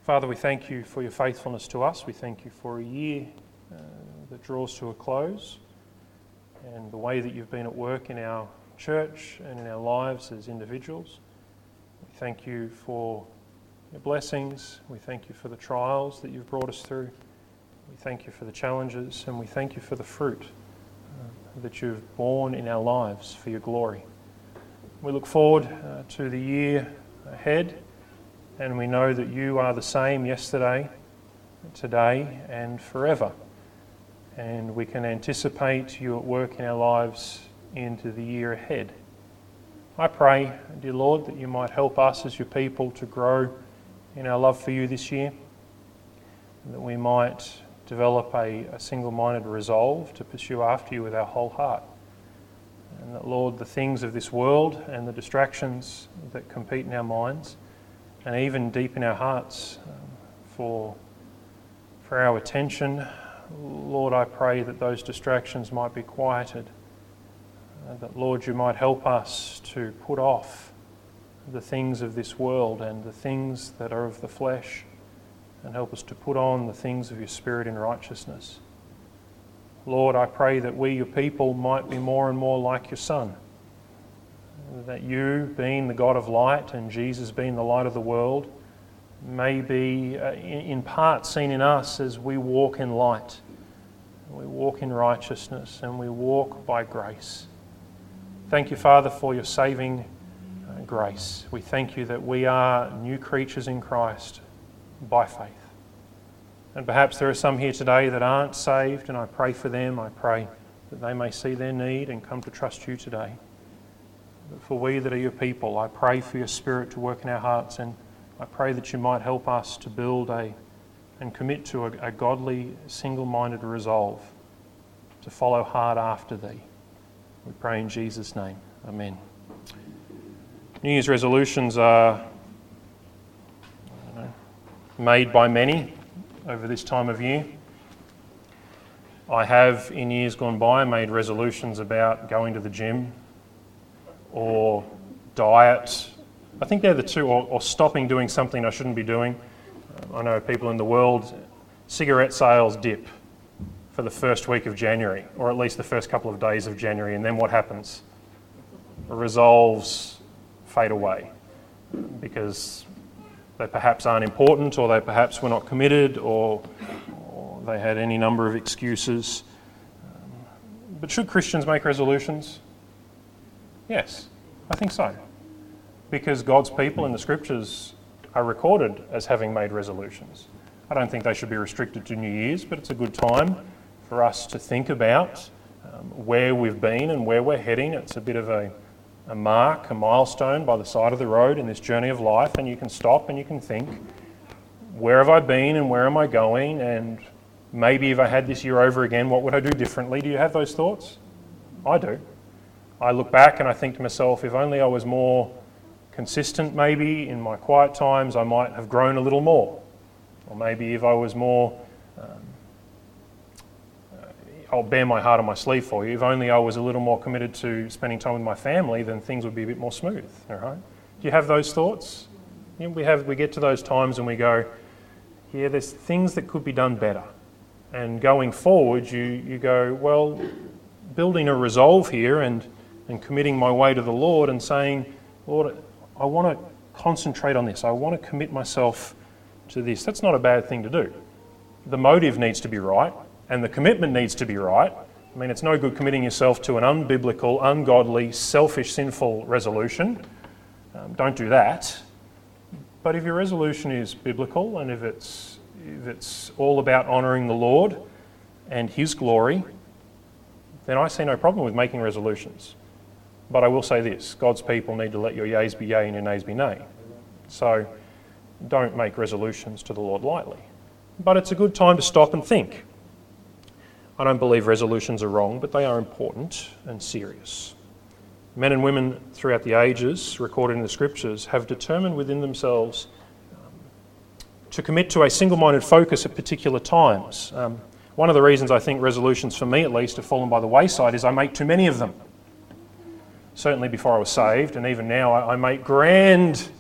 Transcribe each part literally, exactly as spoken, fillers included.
Father, we thank you for your faithfulness to us. We thank you for a year uh, that draws to a close and the way that you've been at work in our church and in our lives as individuals. We thank you for your blessings. We thank you for the trials that you've brought us through. We thank you for the challenges, and we thank you for the fruit uh, that you've borne in our lives for your glory. We look forward uh, to the year ahead, and we know that you are the same yesterday, today, and forever. And we can anticipate you at work in our lives into the year ahead. I pray, dear Lord, that you might help us as your people to grow in our love for you this year, and that we might develop a, a single-minded resolve to pursue after you with our whole heart. And that, Lord, the things of this world and the distractions that compete in our minds and even deep in our hearts um, for, for our attention, Lord, I pray that those distractions might be quieted. Uh, that, Lord, you might help us to put off the things of this world and the things that are of the flesh, and help us to put on the things of your Spirit in righteousness. Lord, I pray that we, your people, might be more and more like your Son. That you, being the God of light and Jesus being the light of the world, may be uh, in part seen in us as we walk in light. We walk in righteousness and we walk by grace. Thank you, Father, for your saving uh, grace. We thank you that we are new creatures in Christ by faith. And perhaps there are some here today that aren't saved, and I pray for them. I pray that they may see their need and come to trust you today. But for we that are your people, I pray for your Spirit to work in our hearts, and I pray that you might help us to build a and commit to a, a godly, single-minded resolve to follow hard after thee. We pray in Jesus' name. Amen. New Year's resolutions are I don't know, made by many over this time of year. I have, in years gone by, made resolutions about going to the gym or diet. I think they're the two, or, or stopping doing something I shouldn't be doing. I know people in the world, cigarette sales dip for the first week of January, or at least the first couple of days of January, and then what happens? Resolves fade away because they perhaps aren't important, or they perhaps were not committed, or, or they had any number of excuses. Um, but should Christians make resolutions? Yes, I think so. Because God's people in the Scriptures are recorded as having made resolutions. I don't think they should be restricted to New Year's, but it's a good time for us to think about um, where we've been and where we're heading. It's a bit of a, a mark, a milestone by the side of the road in this journey of life, and you can stop and you can think, where have I been and where am I going? And maybe if I had this year over again, what would I do differently? Do you have those thoughts? I do. I look back and I think to myself, if only I was more consistent maybe in my quiet times, I might have grown a little more. Or maybe if I was more, um, uh, I'll bear my heart on my sleeve for you, if only I was a little more committed to spending time with my family, then things would be a bit more smooth, all right? Do you have those thoughts? You know, we have. We get to those times and we go, yeah, there's things that could be done better. And going forward, you, you go, well, building a resolve here and, and committing my way to the Lord and saying, Lord, I want to concentrate on this. I want to commit myself to this. That's not a bad thing to do. The motive needs to be right, and the commitment needs to be right. I mean, it's no good committing yourself to an unbiblical, ungodly, selfish, sinful resolution. Um, don't do that. But if your resolution is biblical, and if it's if it's all about honouring the Lord and His glory, then I see no problem with making resolutions. But I will say this, God's people need to let your yeas be yea and your nays be nay. So don't make resolutions to the Lord lightly. But it's a good time to stop and think. I don't believe resolutions are wrong, but they are important and serious. Men and women throughout the ages, recorded in the Scriptures, have determined within themselves um, to commit to a single-minded focus at particular times. Um, one of the reasons I think resolutions, for me at least, have fallen by the wayside is I make too many of them. Certainly before I was saved, and even now I, I make grand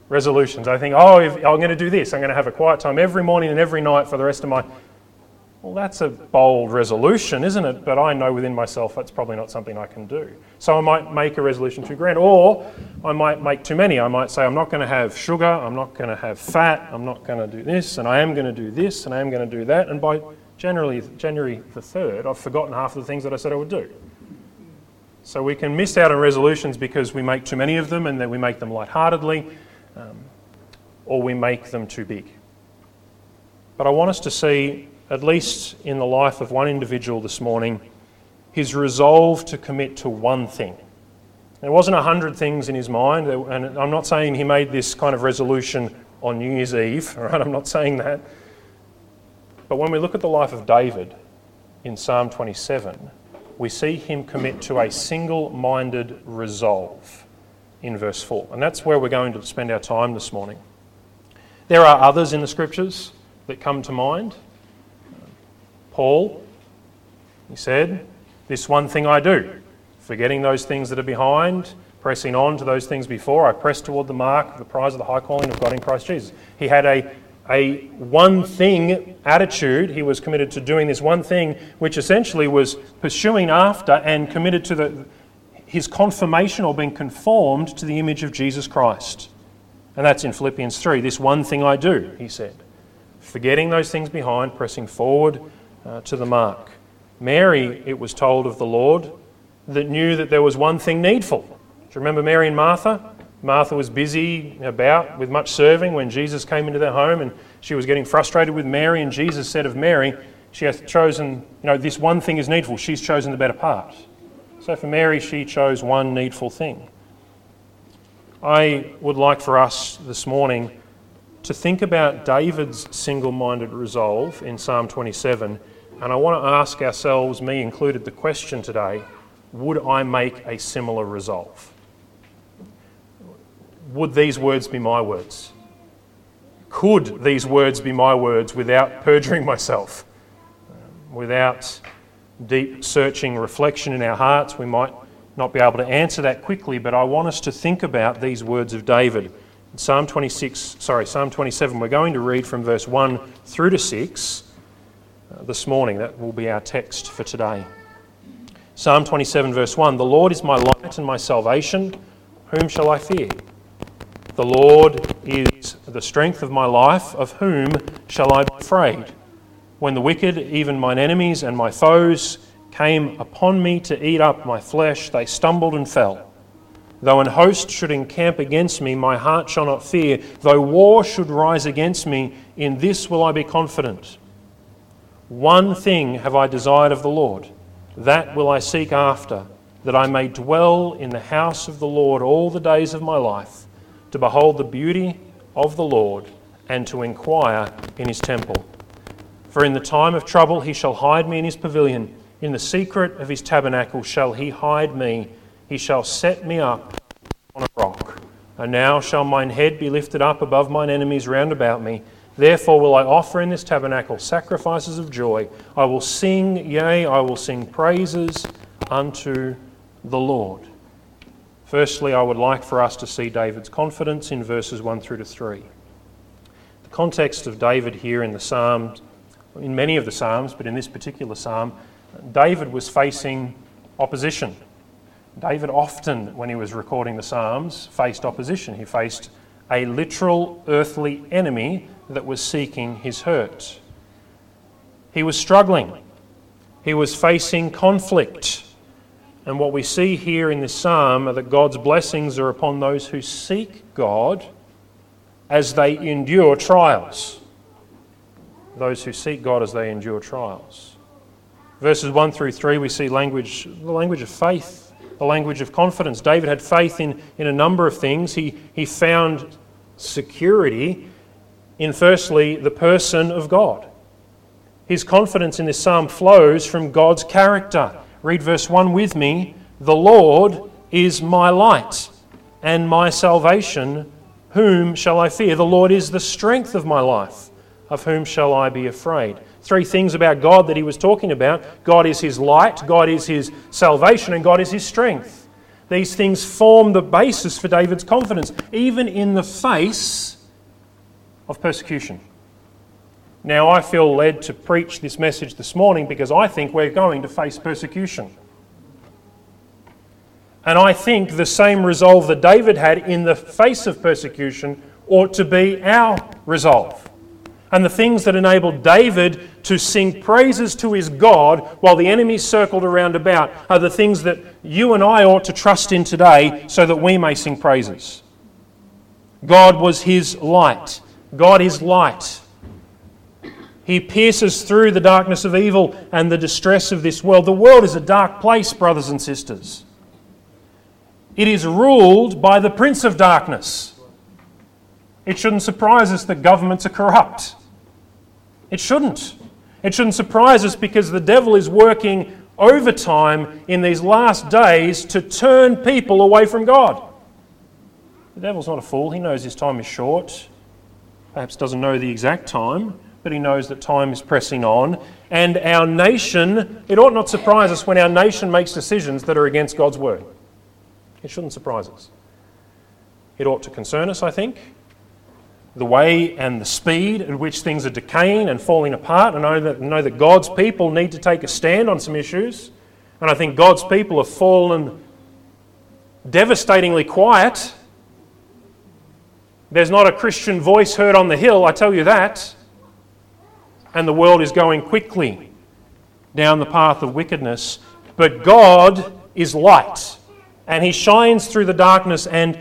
resolutions. I think, oh, if, I'm going to do this. I'm going to have a quiet time every morning and every night for the rest of my... Well, that's a bold resolution, isn't it? But I know within myself that's probably not something I can do. So I might make a resolution too grand, or I might make too many. I might say, I'm not going to have sugar, I'm not going to have fat, I'm not going to do this, and I am going to do this, and I am going to do that. And by January, January the third, I've forgotten half of the things that I said I would do. So we can miss out on resolutions because we make too many of them, and then we make them lightheartedly, um, or we make them too big. But I want us to see, at least in the life of one individual this morning, his resolve to commit to one thing. There wasn't a hundred things in his mind, and I'm not saying he made this kind of resolution on New Year's Eve, all right? I'm not saying that. But when we look at the life of David in Psalm twenty-seven, we see him commit to a single-minded resolve in verse four. And that's where we're going to spend our time this morning. There are others in the Scriptures that come to mind. Paul, he said, this one thing I do, forgetting those things that are behind, pressing on to those things before, I press toward the mark of the prize of the high calling of God in Christ Jesus. He had a, a one thing attitude. He was committed to doing this one thing, which essentially was pursuing after and committed to the, his conformation or being conformed to the image of Jesus Christ. And that's in Philippians three. This one thing I do, he said, forgetting those things behind, pressing forward Uh, to the mark. Mary, it was told of the Lord, that knew that there was one thing needful. Do you remember Mary and Martha? Martha was busy about with much serving when Jesus came into their home, and she was getting frustrated with Mary, and Jesus said of Mary, she has chosen, you know, this one thing is needful. She's chosen the better part. So for Mary, she chose one needful thing. I would like for us this morning to think about David's single-minded resolve in Psalm twenty-seven, and I want to ask ourselves, me included, the question today, would I make a similar resolve? Would these words be my words? Could these words be my words without perjuring myself? Um, without deep searching reflection in our hearts, we might not be able to answer that quickly, but I want us to think about these words of David. Psalm twenty-six, sorry, Psalm twenty-seven, we're going to read from verse one through to six uh, this morning. That will be our text for today. Psalm twenty-seven, verse one, the Lord is my light and my salvation, whom shall I fear? The Lord is the strength of my life, of whom shall I be afraid? When the wicked, even mine enemies and my foes, came upon me to eat up my flesh, they stumbled and fell. Though an host should encamp against me, my heart shall not fear. Though war should rise against me, in this will I be confident. One thing have I desired of the Lord, that will I seek after, that I may dwell in the house of the Lord all the days of my life, to behold the beauty of the Lord, and to inquire in his temple. For in the time of trouble he shall hide me in his pavilion. In the secret of his tabernacle shall he hide me. He shall set me up on a rock. And now shall mine head be lifted up above mine enemies round about me. Therefore will I offer in this tabernacle sacrifices of joy. I will sing, yea, I will sing praises unto the Lord. Firstly, I would like for us to see David's confidence in verses one through to three. The context of David here in the Psalms, in many of the Psalms, but in this particular Psalm, David was facing opposition. David often, when he was recording the Psalms, faced opposition. He faced a literal earthly enemy that was seeking his hurt. He was struggling. He was facing conflict. And what we see here in this psalm are that God's blessings are upon those who seek God as they endure trials. Those who seek God as they endure trials. Verses one through three, we see language, the language of faith, the language of confidence. David had faith in, in a number of things. He, he found security in, firstly, the person of God. His confidence in this psalm flows from God's character. Read verse one with me. The Lord is my light and my salvation. Whom shall I fear? The Lord is the strength of my life. Of whom shall I be afraid? Three things about God that he was talking about. God is his light, God is his salvation, and God is his strength. These things form the basis for David's confidence, even in the face of persecution. Now, I feel led to preach this message this morning because I think we're going to face persecution. And I think the same resolve that David had in the face of persecution ought to be our resolve. And the things that enabled David to sing praises to his God while the enemy circled around about are the things that you and I ought to trust in today so that we may sing praises. God was his light. God is light. He pierces through the darkness of evil and the distress of this world. The world is a dark place, brothers and sisters. It is ruled by the prince of darkness. It shouldn't surprise us that governments are corrupt. It shouldn't. It shouldn't surprise us because the devil is working overtime in these last days to turn people away from God. The devil's not a fool. He knows his time is short. Perhaps doesn't know the exact time, but he knows that time is pressing on. And our nation, it ought not surprise us when our nation makes decisions that are against God's word. It shouldn't surprise us. It ought to concern us, I think. The way and the speed at which things are decaying and falling apart. I know that, know that God's people need to take a stand on some issues. And I think God's people have fallen devastatingly quiet. There's not a Christian voice heard on the hill, I tell you that. And the world is going quickly down the path of wickedness. But God is light. And he shines through the darkness and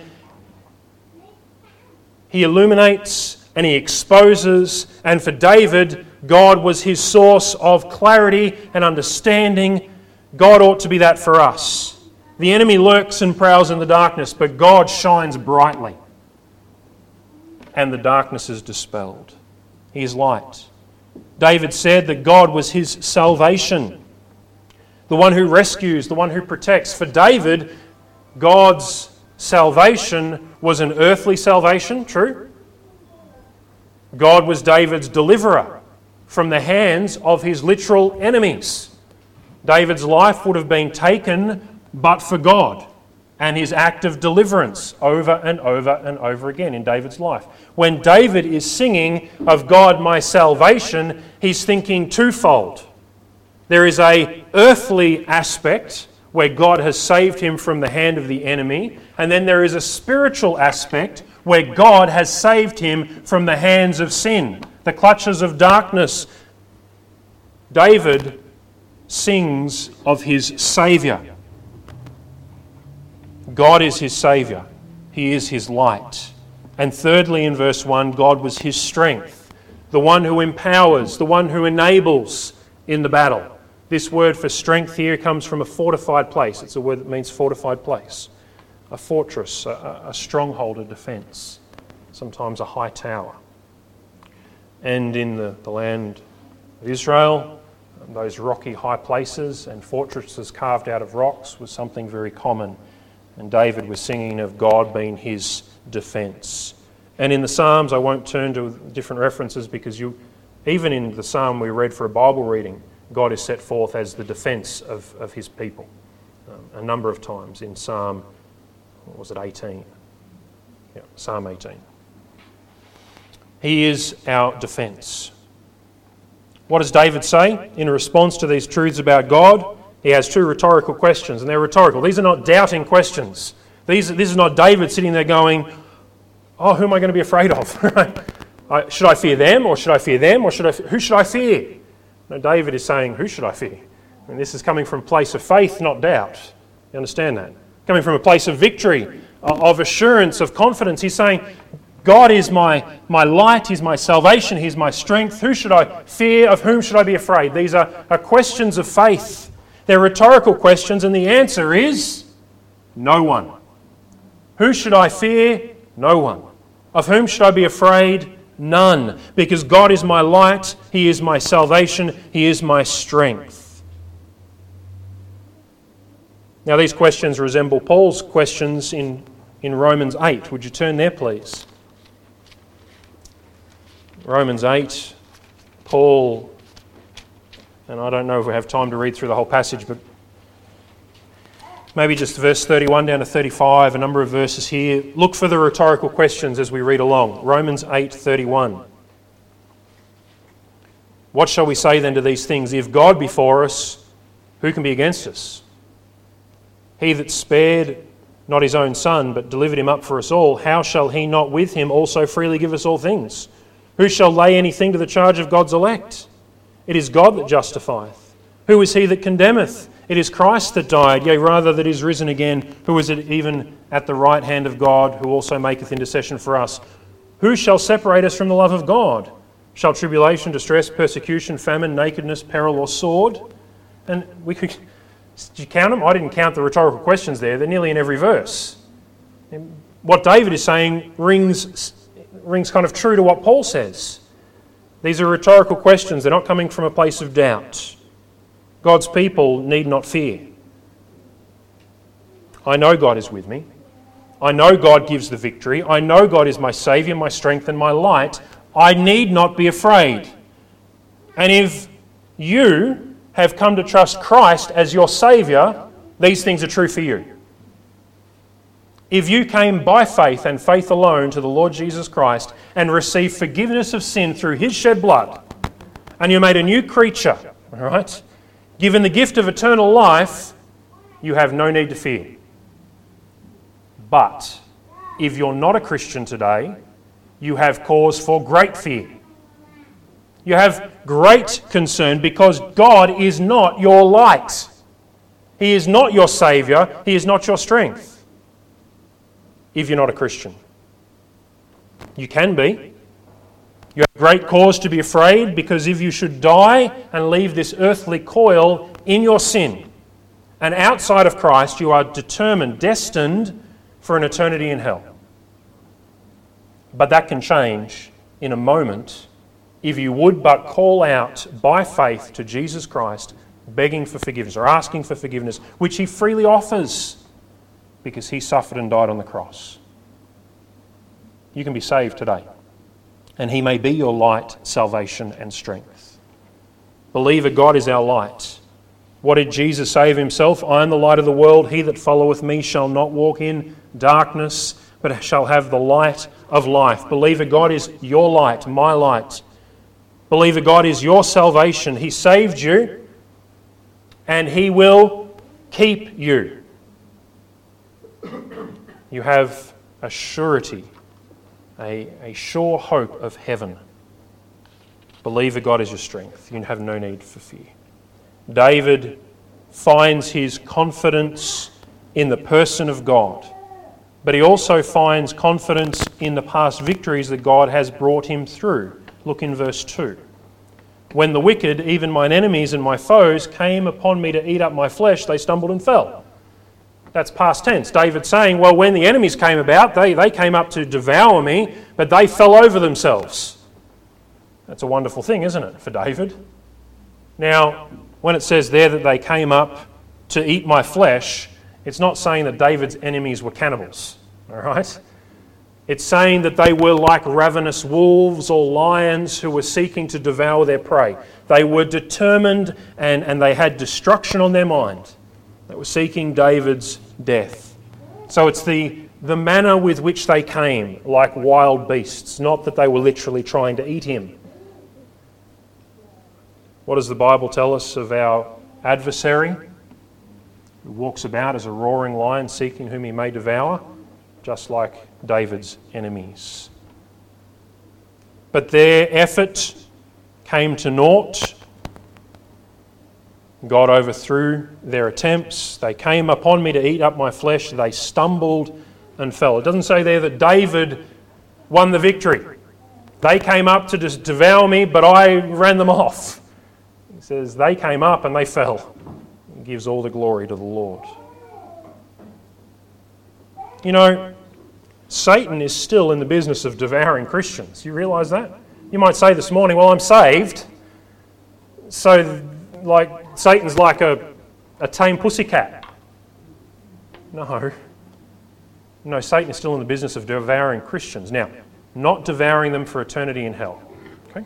he illuminates and he exposes. And for David, God was his source of clarity and understanding. God ought to be that for us. The enemy lurks and prowls in the darkness, but God shines brightly. And the darkness is dispelled. He is light. David said that God was his salvation. The one who rescues, the one who protects. For David, God's salvation was an earthly salvation, true? God was David's deliverer from the hands of his literal enemies. David's life would have been taken but for God and his act of deliverance over and over and over again in David's life. When David is singing of God my salvation, he's thinking twofold. There is an earthly aspect where God has saved him from the hand of the enemy, and then there is a spiritual aspect where God has saved him from the hands of sin, the clutches of darkness. David sings of his Saviour. God is his Saviour. He is his light. And thirdly, in verse one, God was his strength, the one who empowers, the one who enables in the battle. This word for strength here comes from a fortified place. It's a word that means fortified place. A fortress, a, a stronghold, a defence, sometimes a high tower. And in the, the land of Israel, those rocky high places and fortresses carved out of rocks was something very common. And David was singing of God being his defence. And in the Psalms, I won't turn to different references because you, even in the Psalm we read for a Bible reading, God is set forth as the defence of, of his people um, a number of times in Psalm, what was it, eighteen? Yeah, Psalm eighteen. He is our defence. What does David say in response to these truths about God? He has two rhetorical questions, and they're rhetorical. These are not doubting questions. These, this is not David sitting there going, oh, who am I going to be afraid of? I, should I fear them, or should I fear them, or should I? Who should I fear? No, David is saying, who should I fear? And this is coming from a place of faith, not doubt. You understand that? Coming from a place of victory, of assurance, of confidence. He's saying, God is my, my light, He's my salvation, He's my strength. Who should I fear? Of whom should I be afraid? These are, are questions of faith. They're rhetorical questions, and the answer is no one. Who should I fear? No one. Of whom should I be afraid? None. Because God is my light, He is my salvation, He is my strength. Now these questions resemble Paul's questions in, in Romans eight. Would you turn there, please? Romans eight, Paul, and I don't know if we have time to read through the whole passage, but maybe just verse thirty-one down to thirty-five, a number of verses here. Look for the rhetorical questions as we read along. Romans eight thirty-one. What shall we say then to these things? If God be for us, who can be against us? He that spared not his own Son, but delivered him up for us all, how shall he not with him also freely give us all things? Who shall lay anything to the charge of God's elect? It is God that justifieth. Who is he that condemneth? It is Christ that died, yea, rather that is risen again, who is it even at the right hand of God, who also maketh intercession for us. Who shall separate us from the love of God? Shall tribulation, distress, persecution, famine, nakedness, peril, or sword? And we could... Did you count them? I didn't count the rhetorical questions there. They're nearly in every verse. And what David is saying rings, rings kind of true to what Paul says. These are rhetorical questions. They're not coming from a place of doubt. God's people need not fear. I know God is with me. I know God gives the victory. I know God is my Saviour, my strength and my light. I need not be afraid. And if you have come to trust Christ as your Saviour, these things are true for you. If you came by faith and faith alone to the Lord Jesus Christ and received forgiveness of sin through His shed blood, and you're made a new creature, all right, given the gift of eternal life, you have no need to fear. But if you're not a Christian today, you have cause for great fear. You have great concern because God is not your light. He is not your Saviour. He is not your strength. If you're not a Christian. You can be. You have great cause to be afraid because if you should die and leave this earthly coil in your sin and outside of Christ, you are determined, destined for an eternity in hell. But that can change in a moment if you would but call out by faith to Jesus Christ, begging for forgiveness or asking for forgiveness, which He freely offers because He suffered and died on the cross. You can be saved today, and He may be your light, salvation and strength. Believer, God is our light. What did Jesus say of Himself? I am the light of the world. He that followeth me shall not walk in darkness, but shall have the light of life. Believer, God is your light, my light. Believer, God is your salvation. He saved you, and He will keep you. You have a surety, a, a sure hope of heaven. Believer, God is your strength. You have no need for fear. David finds his confidence in the person of God, but he also finds confidence in the past victories that God has brought him through. Look in verse two. When the wicked, even mine enemies and my foes, came upon me to eat up my flesh, they stumbled and fell. That's past tense. David saying, well, when the enemies came about, they, they came up to devour me, but they fell over themselves. That's a wonderful thing, isn't it, for David? Now, when it says there that they came up to eat my flesh, it's not saying that David's enemies were cannibals, all right? It's saying that they were like ravenous wolves or lions who were seeking to devour their prey. They were determined and, and they had destruction on their mind. They were seeking David's death. So it's the, the manner with which they came, like wild beasts, not that they were literally trying to eat him. What does the Bible tell us of our adversary, who walks about as a roaring lion seeking whom he may devour, just like David's enemies? But their effort came to naught. God overthrew their attempts. They came upon me to eat up my flesh. They stumbled and fell. It doesn't say there that David won the victory. They came up to just devour me, but I ran them off. He says they came up and they fell. He gives all the glory to the Lord. You know, Satan is still in the business of devouring Christians. You realise that? You might say this morning, well, I'm saved. So, like, Satan's like a, a tame pussycat. No. No, Satan is still in the business of devouring Christians. Now, not devouring them for eternity in hell. Okay?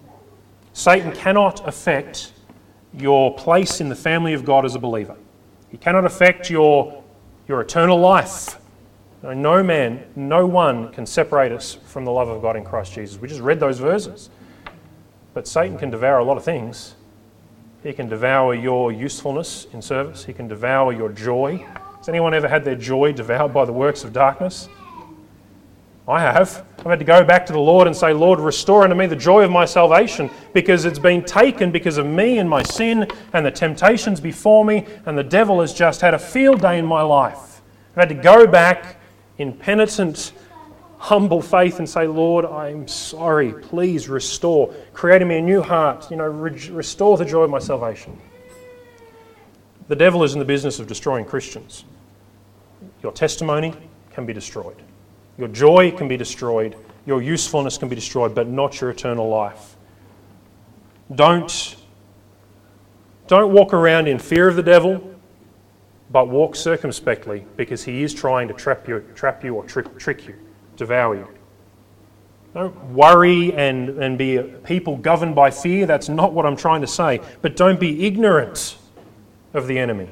Satan cannot affect your place in the family of God as a believer. He cannot affect your, your eternal life. No, no man, no one can separate us from the love of God in Christ Jesus. We just read those verses. But Satan can devour a lot of things. He can devour your usefulness in service. He can devour your joy. Has anyone ever had their joy devoured by the works of darkness? I have. I've had to go back to the Lord and say, Lord, restore unto me the joy of my salvation, because it's been taken because of me and my sin and the temptations before me, and the devil has just had a field day in my life. I've had to go back in penitent, humble faith and say, Lord, I'm sorry, please restore. Create in me a new heart, you know, re- restore the joy of my salvation. The devil is in the business of destroying Christians. Your testimony can be destroyed. Your joy can be destroyed. Your usefulness can be destroyed, but not your eternal life. Don't, don't walk around in fear of the devil, but walk circumspectly, because he is trying to trap you, trap you or trick, trick you, devour you. Don't worry and, and be a people governed by fear. That's not what I'm trying to say. But don't be ignorant of the enemy.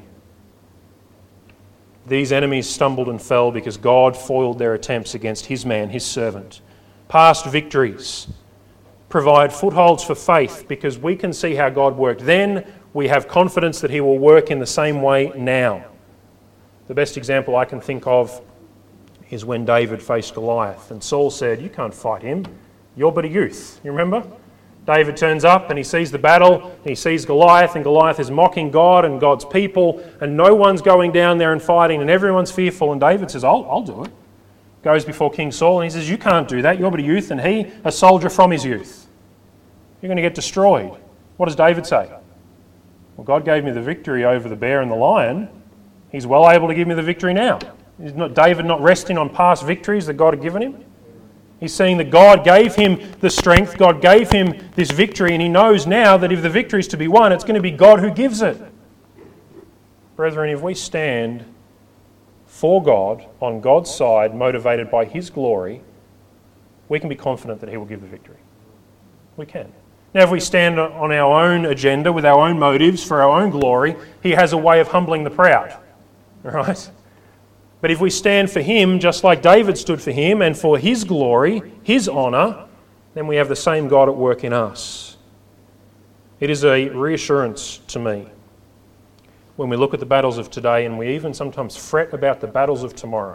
These enemies stumbled and fell because God foiled their attempts against his man, his servant. Past victories provide footholds for faith, because we can see how God worked then. We have confidence that he will work in the same way now. The best example I can think of is when David faced Goliath, and Saul said, you can't fight him, you're but a youth. You remember? David turns up and he sees the battle, and he sees Goliath, and Goliath is mocking God and God's people, and no one's going down there and fighting, and everyone's fearful, and David says, I'll, I'll do it. Goes before King Saul and he says, you can't do that, you're but a youth, and he, a soldier from his youth. You're going to get destroyed. What does David say? Well, God gave me the victory over the bear and the lion. He's well able to give me the victory now. Is not David not resting on past victories that God had given him? He's saying that God gave him the strength, God gave him this victory, and he knows now that if the victory is to be won, it's going to be God who gives it. Brethren, if we stand for God, on God's side, motivated by his glory, we can be confident that he will give the victory. We can. Now, if we stand on our own agenda, with our own motives, for our own glory, he has a way of humbling the proud. Right? But if we stand for him, just like David stood for him, and for his glory, his honour, then we have the same God at work in us. It is a reassurance to me when we look at the battles of today, and we even sometimes fret about the battles of tomorrow.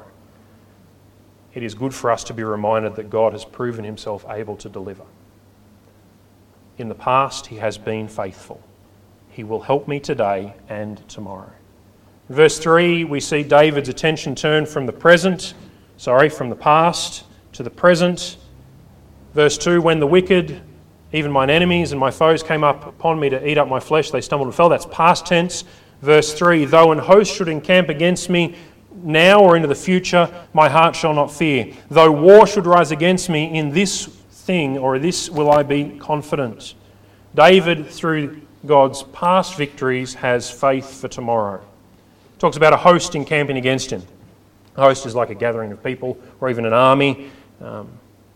It is good for us to be reminded that God has proven himself able to deliver. In the past, he has been faithful. He will help me today and tomorrow. In verse three, we see David's attention turn from the present, sorry, from the past to the present. Verse two, when the wicked, even mine enemies and my foes, came up upon me to eat up my flesh, they stumbled and fell. That's past tense. Verse three, though an host should encamp against me now or into the future, my heart shall not fear. Though war should rise against me, in this thing or this will I be confident. David, through God's past victories, has faith for tomorrow. Talks about a host encamping against him. A host is like a gathering of people or even an army. Um,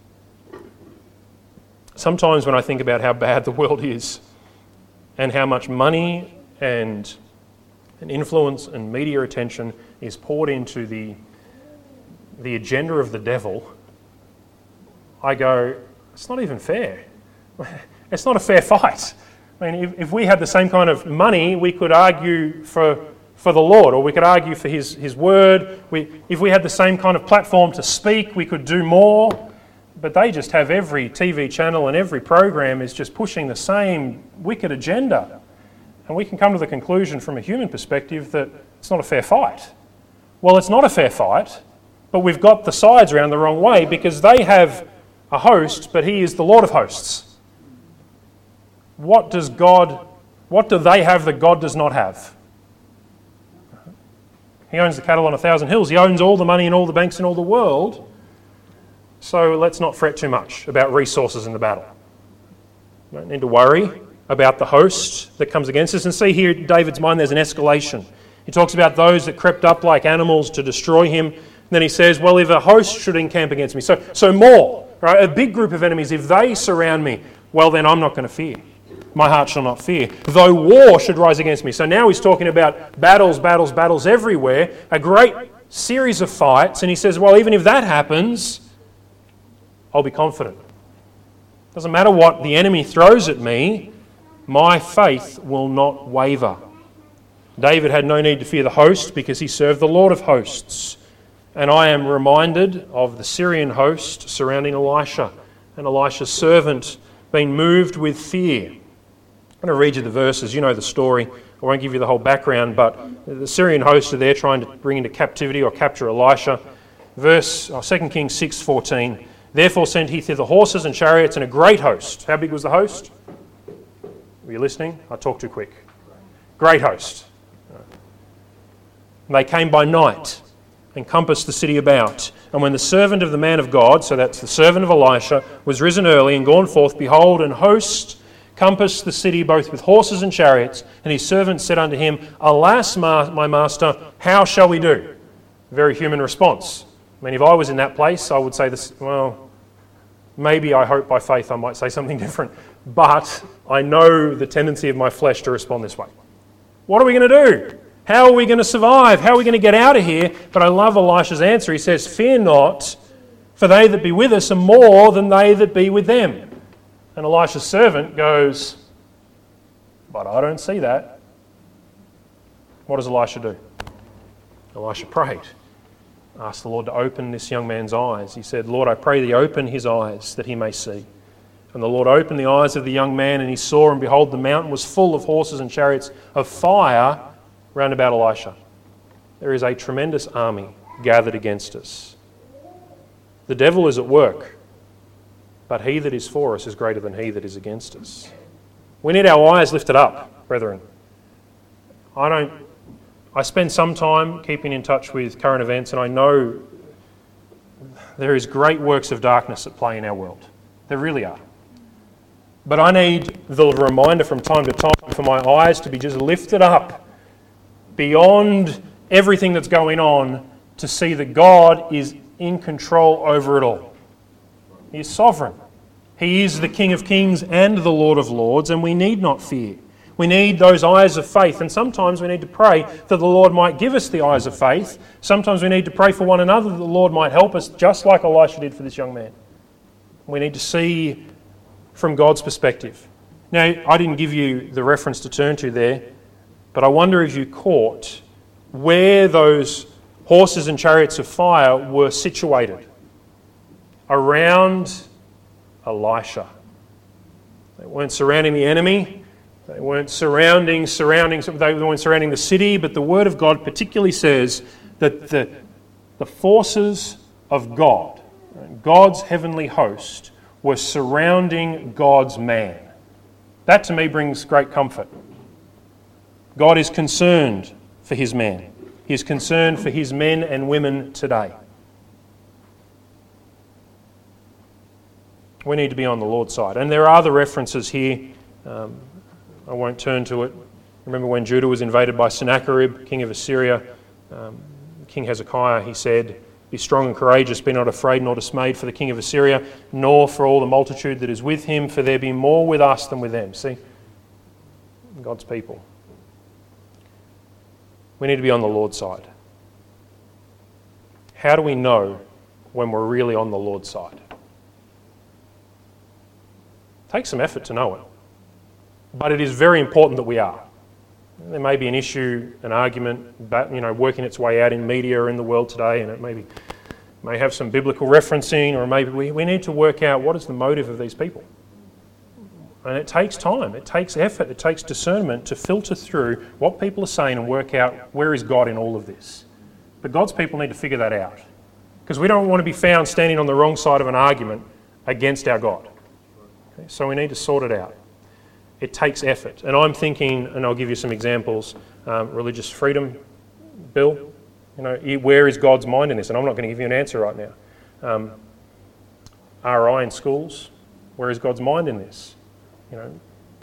sometimes when I think about how bad the world is and how much money and, and influence and media attention is poured into the, the agenda of the devil, I go, it's not even fair. It's not a fair fight. I mean, if, if we had the same kind of money, we could argue for for the Lord, or we could argue for his, his word. We, if we had the same kind of platform to speak, we could do more. But they just have every T V channel and every program is just pushing the same wicked agenda. And we can come to the conclusion from a human perspective that it's not a fair fight. Well, it's not a fair fight, but we've got the sides around the wrong way, because they have a host, but he is the Lord of hosts. What does God, what do they have that God does not have? He owns the cattle on a thousand hills. He owns all the money in all the banks in all the world. So let's not fret too much about resources in the battle. We don't need to worry about the host that comes against us. And see here in David's mind there's an escalation. He talks about those that crept up like animals to destroy him. And then he says, well, if a host should encamp against me, so, so more, right? A big group of enemies, if they surround me, well, then I'm not going to fear. my heart shall not fear. Though war should rise against me. So now he's talking about battles, battles, battles everywhere, a great series of fights, and he says, well, even if that happens, I'll be confident. Doesn't matter what the enemy throws at me, my faith will not waver. David had no need to fear the host because he served the Lord of hosts. And I am reminded of the Syrian host surrounding Elisha and Elisha's servant being moved with fear. I'm going to read you the verses. You know the story. I won't give you the whole background, but the Syrian hosts are there trying to bring into captivity or capture Elisha. Verse oh, Second Kings six fourteen. Therefore sent he thither horses and chariots and a great host. How big was the host? Were you listening? I talked too quick. Great host. And they came by night and compassed the city about. And when the servant of the man of God, so that's the servant of Elisha, was risen early and gone forth, behold, an host compassed the city both with horses and chariots. And his servant said unto him, Alas, ma- my master, how shall we do? Very human response. I mean, if I was in that place, I would say this, well, maybe I hope by faith I might say something different. But I know the tendency of my flesh to respond this way. What are we going to do? How are we going to survive? How are we going to get out of here? But I love Elisha's answer. He says, fear not, for they that be with us are more than they that be with them. And Elisha's servant goes, but I don't see that. What does Elisha do? Elisha prayed. Asked the Lord to open this young man's eyes. He said, Lord, I pray thee open his eyes that he may see. And the Lord opened the eyes of the young man, and he saw, and behold, the mountain was full of horses and chariots of fire round about Elisha. There is a tremendous army gathered against us. The devil is at work, but he that is for us is greater than he that is against us. We need our eyes lifted up, brethren. I don't. I spend some time keeping in touch with current events, and I know there is great works of darkness at play in our world. There really are. But I need the reminder from time to time for my eyes to be just lifted up beyond everything that's going on to see that God is in control over it all. He is sovereign. He is the King of Kings and the Lord of Lords, and we need not fear. We need those eyes of faith, and sometimes we need to pray that the Lord might give us the eyes of faith. Sometimes we need to pray for one another that the Lord might help us, just like Elisha did for this young man. We need to see from God's perspective. Now, I didn't give you the reference to turn to there, but I wonder if you caught where those horses and chariots of fire were situated. Around Elisha. They weren't surrounding the enemy. They weren't surrounding, surrounding, they weren't surrounding the city, but the Word of God particularly says that the, the forces of God, God's heavenly host, were surrounding God's man. That to me brings great comfort. God is concerned for his man. He is concerned for his men and women today. We need to be on the Lord's side. And there are other references here. Um, I won't turn to it. Remember when Judah was invaded by Sennacherib, king of Assyria, um, King Hezekiah, he said, be strong and courageous, be not afraid nor dismayed for the king of Assyria, nor for all the multitude that is with him, for there be more with us than with them. See? God's people. We need to be on the Lord's side. How do we know when we're really on the Lord's side? It takes some effort to know it. But it is very important that we are. There may be an issue, an argument, but, you know, working its way out in media in the world today, and it maybe may have some biblical referencing, or maybe we, we need to work out what is the motive of these people. And it takes time, it takes effort, it takes discernment to filter through what people are saying and work out where is God in all of this. But God's people need to figure that out. Because we don't want to be found standing on the wrong side of an argument against our God. Okay? So we need to sort it out. It takes effort. And I'm thinking, and I'll give you some examples, um, religious freedom bill. You know, where is God's mind in this? And I'm not going to give you an answer right now. Um, R I in schools, where is God's mind in this? You know,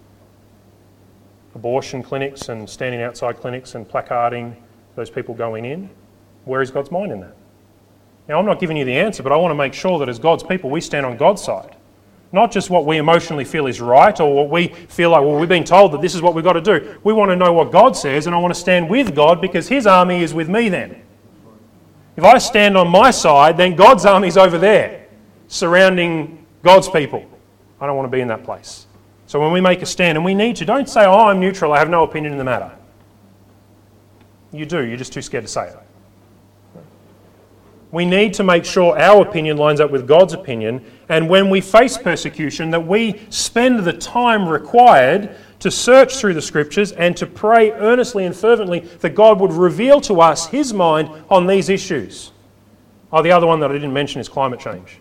abortion clinics and standing outside clinics and placarding those people going in, where is God's mind in that? Now, I'm not giving you the answer, but I want to make sure that as God's people, we stand on God's side. Not just what we emotionally feel is right or what we feel like, well, we've been told that this is what we've got to do. We want to know what God says, and I want to stand with God because his army is with me then. If I stand on my side, then God's army's over there, surrounding God's people. I don't want to be in that place. So when we make a stand, and we need to, don't say, oh, I'm neutral, I have no opinion in the matter. You do, you're just too scared to say it. We need to make sure our opinion lines up with God's opinion, and when we face persecution, that we spend the time required to search through the Scriptures and to pray earnestly and fervently that God would reveal to us his mind on these issues. Oh, the other one that I didn't mention is climate change.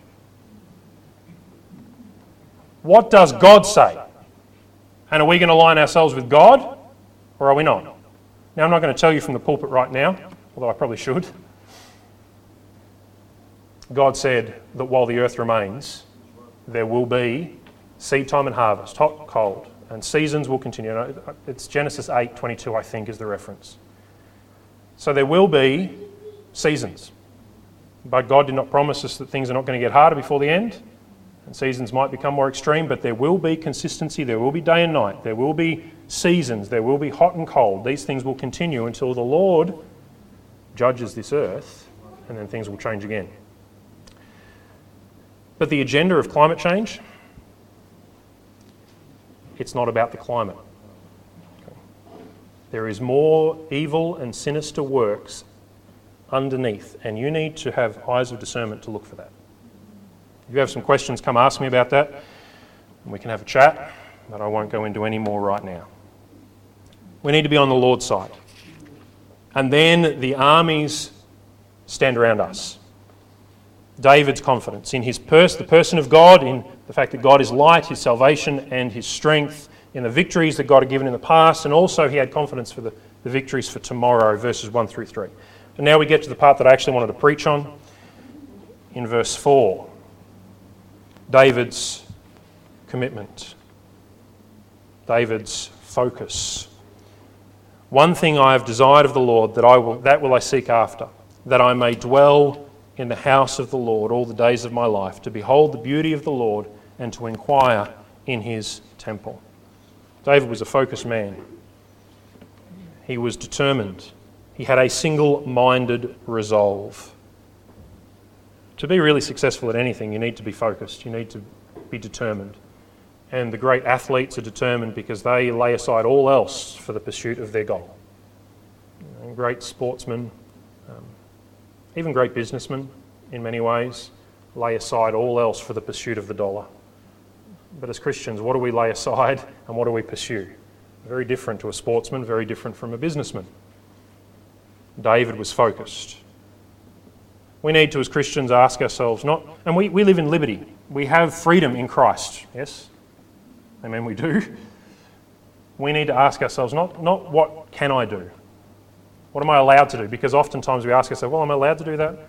What does God say? And are we going to align ourselves with God, or are we not? Now, I'm not going to tell you from the pulpit right now, although I probably should. God said that while the earth remains, there will be seed time and harvest, hot, cold, and seasons will continue. It's Genesis eight twenty-two, I think, is the reference. So there will be seasons. But God did not promise us that things are not going to get harder before the end, and seasons might become more extreme, but there will be consistency, there will be day and night, there will be seasons, there will be hot and cold. These things will continue until the Lord judges this earth, and then things will change again. But the agenda of climate change, it's not about the climate. Okay. There is more evil and sinister works underneath, and you need to have eyes of discernment to look for that. If you have some questions, come ask me about that, and we can have a chat, but I won't go into any more right now. We need to be on the Lord's side. And then the armies stand around us. David's confidence in his pers- the person of God, in the fact that God is light, his salvation and his strength, in the victories that God had given in the past, and also he had confidence for the, the victories for tomorrow, verses one through three. And now we get to the part that I actually wanted to preach on, in verse four. David's commitment. David's focus. One thing I have desired of the Lord, that I will, that will I seek after, that I may dwell in the house of the Lord all the days of my life, to behold the beauty of the Lord and to inquire in his temple. David was a focused man. He was determined. He had a single-minded resolve. To be really successful at anything, you need to be focused. You need to be determined. And the great athletes are determined because they lay aside all else for the pursuit of their goal. And great sportsmen, um, even great businessmen, in many ways, lay aside all else for the pursuit of the dollar. But as Christians, what do we lay aside and what do we pursue? Very different to a sportsman, very different from a businessman. David was focused. We need to, as Christians, ask ourselves, not, and we, we live in liberty. We have freedom in Christ, yes? Amen, we do. We need to ask ourselves, not, not what can I do? What am I allowed to do? Because oftentimes we ask ourselves, well, am I allowed to do that?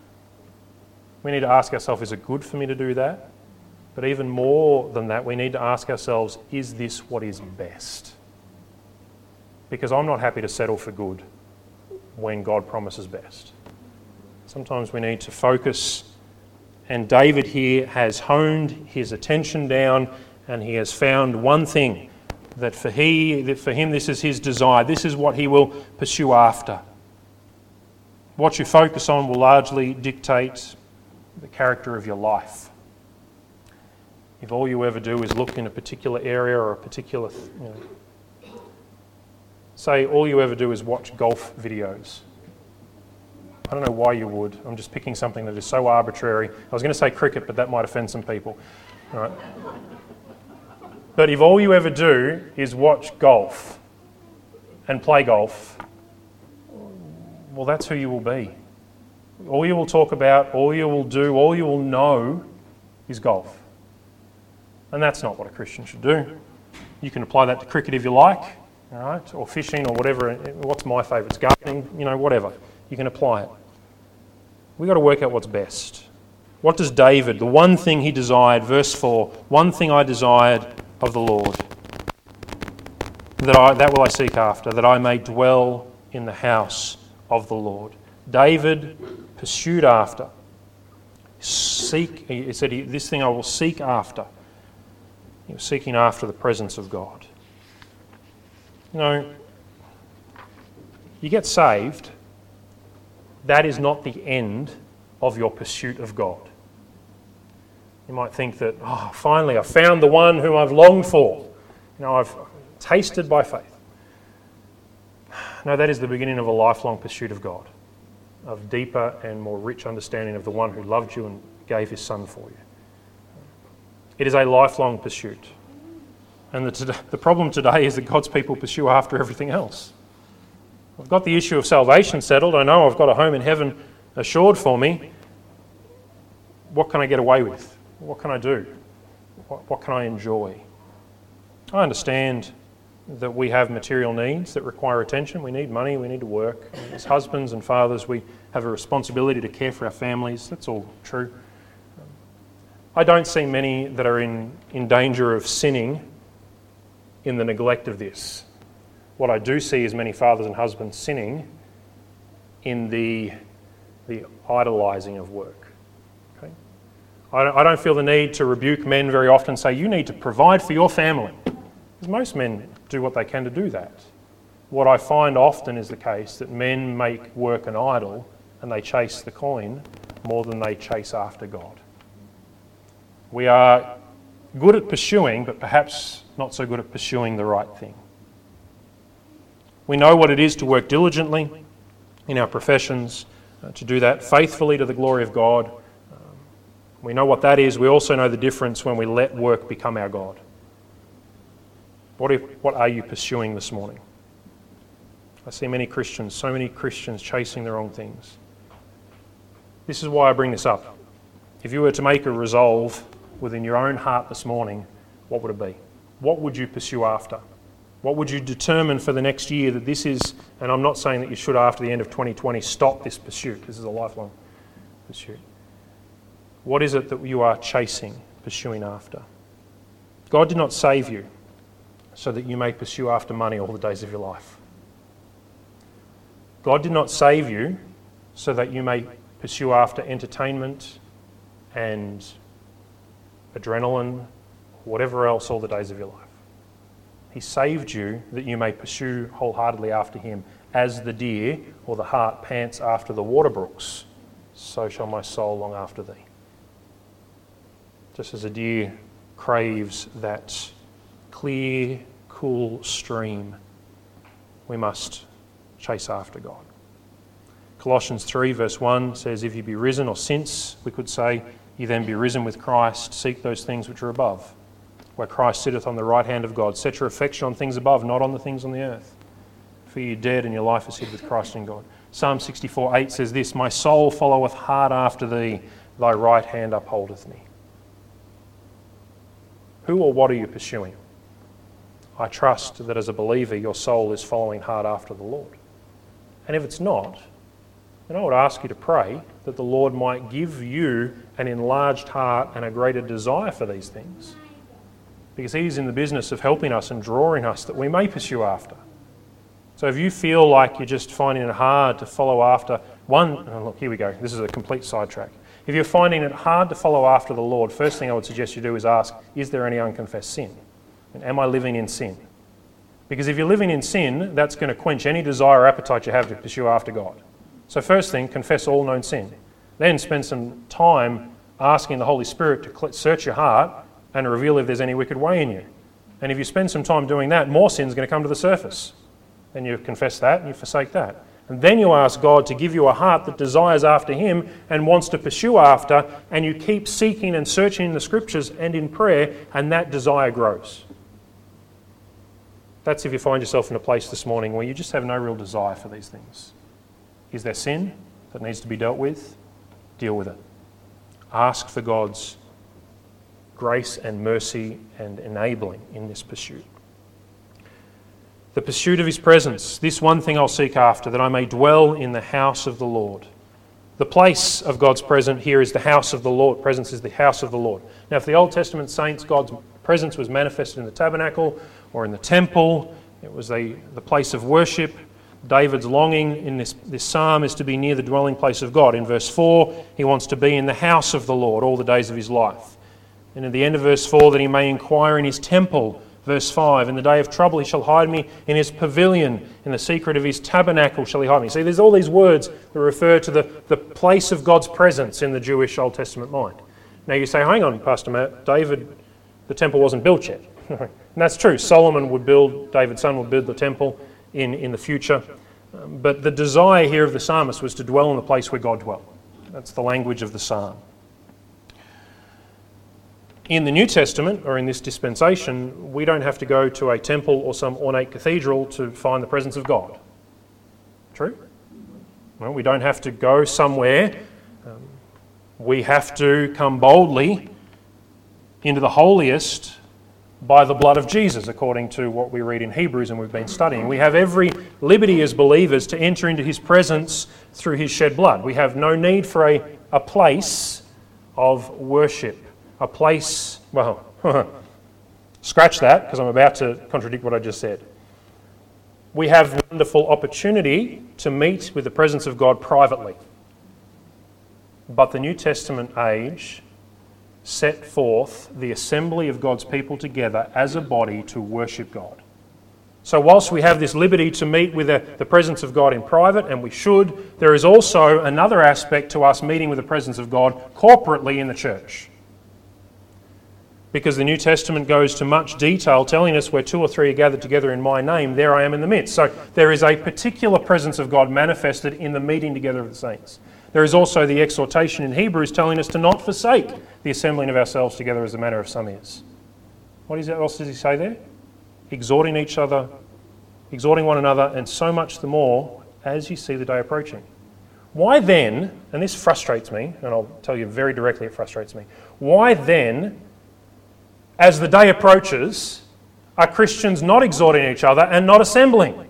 We need to ask ourselves, is it good for me to do that? But even more than that, we need to ask ourselves, is this what is best? Because I'm not happy to settle for good when God promises best. Sometimes we need to focus, and David here has honed his attention down, and he has found one thing, that for he, that for him this is his desire, this is what he will pursue after. What you focus on will largely dictate the character of your life. If all you ever do is look in a particular area or a particular, you know, say all you ever do is watch golf videos. I don't know why you would. I'm just picking something that is so arbitrary. I was going to say cricket, but that might offend some people. All right. But if all you ever do is watch golf and play golf, well, that's who you will be. All you will talk about, all you will do, all you will know is golf. And that's not what a Christian should do. You can apply that to cricket if you like, all right, or fishing or whatever. What's my favourite? It's gardening, you know, whatever. You can apply it. We've got to work out what's best. What does David, the one thing he desired, verse four, one thing I desired of the Lord, that I that will I seek after, that I may dwell in the house of the Lord. David pursued after. Seek, he said, this thing I will seek after. You're seeking after the presence of God. You know, you get saved, that is not the end of your pursuit of God. You might think that, oh, finally I found the one whom I've longed for. You know, I've tasted by faith. No, that is the beginning of a lifelong pursuit of God, of deeper and more rich understanding of the one who loved you and gave his son for you. It is a lifelong pursuit. And the, the problem today is that God's people pursue after everything else. I've got the issue of salvation settled. I know I've got a home in heaven assured for me. What can I get away with? What can I do? What, what can I enjoy? I understand that we have material needs that require attention. We need money, we need to work. As husbands and fathers, we have a responsibility to care for our families. That's all true. I don't see many that are in, in danger of sinning in the neglect of this. What I do see is many fathers and husbands sinning in the, the idolising of work. Okay? I, don't, I don't feel the need to rebuke men very often and say, you need to provide for your family. Because most men do what they can to do that. What I find often is the case that men make work an idol and they chase the coin more than they chase after God. We are good at pursuing, but perhaps not so good at pursuing the right thing. We know what it is to work diligently in our professions, uh, to do that faithfully to the glory of God. Um, we know what that is. We also know the difference when we let work become our God. What, if, what are you pursuing this morning? I see many Christians, so many Christians chasing the wrong things. This is why I bring this up. If you were to make a resolve within your own heart this morning, what would it be? What would you pursue after? What would you determine for the next year that this is, and I'm not saying that you should after the end of twenty twenty stop this pursuit. This is a lifelong pursuit. What is it that you are chasing, pursuing after? God did not save you so that you may pursue after money all the days of your life. God did not save you so that you may pursue after entertainment and adrenaline, whatever else all the days of your life. He saved you that you may pursue wholeheartedly after him. As the deer or the hart pants after the water brooks, so shall my soul long after thee. Just as a deer craves that clear, cool stream, we must chase after God. Colossians three verse one says, if you be risen, or since, we could say, you then be risen with Christ, seek those things which are above, where Christ sitteth on the right hand of God. Set your affection on things above, not on the things on the earth. For you are dead, and your life is hid with Christ in God. Psalm sixty-four eight says this, my soul followeth hard after thee, thy right hand upholdeth me. Who or what are you pursuing? I trust that as a believer, your soul is following hard after the Lord. And if it's not, then I would ask you to pray that the Lord might give you an enlarged heart and a greater desire for these things. Because he's in the business of helping us and drawing us that we may pursue after. So if you feel like you're just finding it hard to follow after one, oh look, here we go, this is a complete sidetrack. If you're finding it hard to follow after the Lord, first thing I would suggest you do is ask, is there any unconfessed sin? And am I living in sin? Because if you're living in sin, that's going to quench any desire or appetite you have to pursue after God. So first thing, confess all known sin. Then spend some time asking the Holy Spirit to search your heart and reveal if there's any wicked way in you. And if you spend some time doing that, more sin's going to come to the surface. Then you confess that and you forsake that. And then you ask God to give you a heart that desires after him and wants to pursue after, and you keep seeking and searching in the scriptures and in prayer, and that desire grows. That's if you find yourself in a place this morning where you just have no real desire for these things. Is there sin that needs to be dealt with? Deal with it. Ask for God's grace and mercy and enabling in this pursuit. The pursuit of his presence. This one thing I'll seek after, that I may dwell in the house of the Lord. The place of God's presence here is the house of the Lord. Presence is the house of the Lord. Now, for the Old Testament saints, God's presence was manifested in the tabernacle or in the temple. It was a, the place of worship. David's longing in this, this psalm is to be near the dwelling place of God. In verse four, he wants to be in the house of the Lord all the days of his life. And at the end of verse four, that he may inquire in his temple. Verse five, in the day of trouble he shall hide me in his pavilion, in the secret of his tabernacle shall he hide me. See, there's all these words that refer to the, the place of God's presence in the Jewish Old Testament mind. Now you say, hang on, Pastor Matt, David, the temple wasn't built yet. And that's true. Solomon would build, David's son would build the temple in, in the future. Um, but the desire here of the psalmist was to dwell in the place where God dwelt. That's the language of the psalm. In the New Testament, or in this dispensation, we don't have to go to a temple or some ornate cathedral to find the presence of God. True? Well, we don't have to go somewhere. Um, we have to come boldly into the holiest by the blood of Jesus, according to what we read in Hebrews and we've been studying. We have every liberty as believers to enter into his presence through his shed blood. We have no need for a, a place of worship. A place, well, scratch that because I'm about to contradict what I just said. We have wonderful opportunity to meet with the presence of God privately. But the New Testament age set forth the assembly of God's people together as a body to worship God. So whilst we have this liberty to meet with the, the presence of God in private, and we should, there is also another aspect to us meeting with the presence of God corporately in the church. Because the New Testament goes to much detail telling us where two or three are gathered together in my name, there I am in the midst. So there is a particular presence of God manifested in the meeting together of the saints. There is also the exhortation in Hebrews telling us to not forsake the assembling of ourselves together as the manner of some is. What is that, else does he say there? Exhorting each other, exhorting one another, and so much the more as you see the day approaching. Why then, and this frustrates me, and I'll tell you very directly it frustrates me, why then, as the day approaches, are Christians not exhorting each other and not assembling?